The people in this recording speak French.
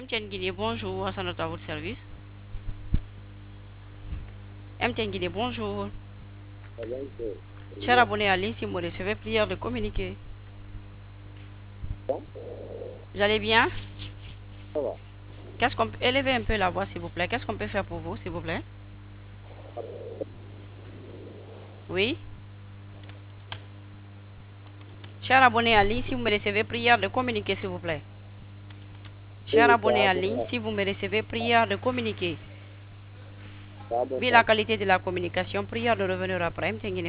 MTN Guinée, bonjour, Hassan à votre service. MTN Guinée, bonjour. Cher abonné à ligne, si vous recevez, prière de communiquer. Vous allez bien? Qu'est-ce qu'on peut élever un peu la voix, s'il vous plaît? Qu'est-ce qu'on peut faire pour vous, s'il vous plaît? Oui? Cher abonné à ligne, si vous me recevez, prière de communiquer, s'il vous plaît. Cher abonné à ligne, si vous me recevez, prière de communiquer. Vu la qualité de la communication, prière de revenir après. MTN Guinée.